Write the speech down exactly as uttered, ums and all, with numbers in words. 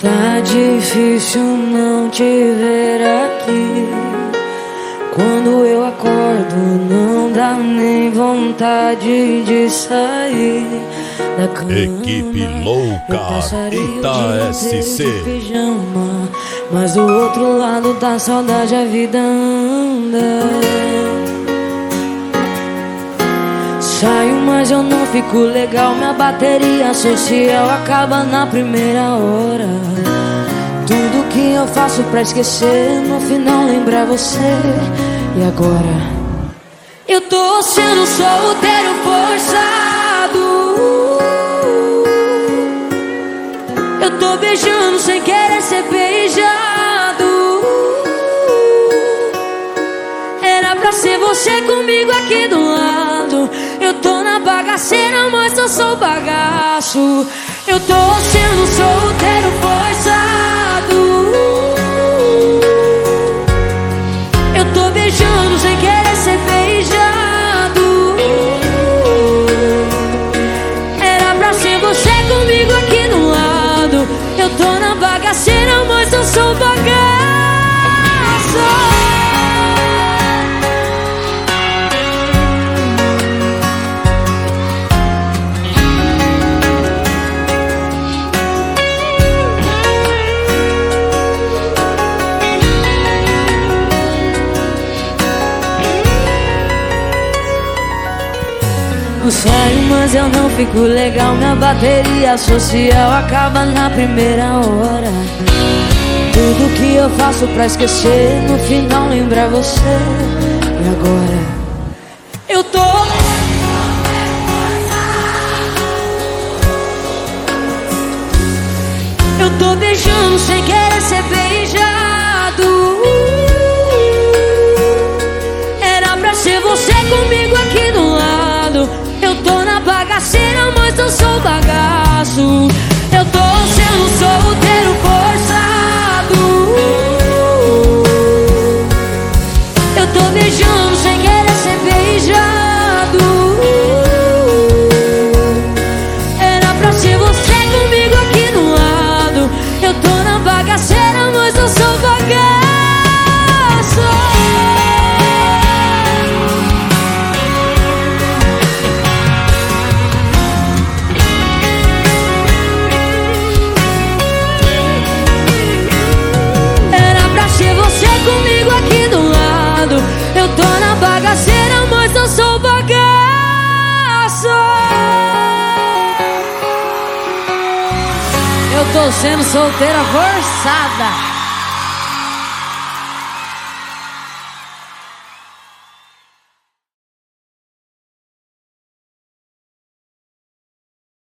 Tá difícil não te ver aqui. Quando eu acordo não dá nem vontade de sair da cama. Equipe Louca Ita S C. Pijama, mas do outro lado da saudade a vida anda. Saio, mas eu não fico legal. Minha bateria social acaba na primeira hora. Tudo que eu faço pra esquecer, no final lembrar você. E agora? Eu tô sendo solteiro forçado. Eu tô beijando sem querer ser beijado. Era pra ser você comigo aqui do lado. Eu tô na bagaceira, mas eu sou bagaço. Eu tô sendo solteiro forçado. Eu tô beijando sem querer ser beijado. Era pra ser você comigo aqui do lado. Eu tô na bagaceira, mas eu sou bagaço. Eu saio, mas eu não fico legal. Minha bateria social acaba na primeira hora. Tudo que eu faço pra esquecer, no final lembrar você. E agora? Eu tô Eu tô beijando sem querer ser beijado. Era pra ser você comigo aqui do lado. Eu tô na bagaceira, mas eu sou bagaço. Eu tô sendo solteiro forçado. Eu tô beijando sem querer ser beijado. Era pra ser você comigo aqui do lado. Eu tô na bagaceira, mas eu sou bagaço. Eu tô na bagaceira, mas eu sou bagaço. Eu tô sendo solteira forçada.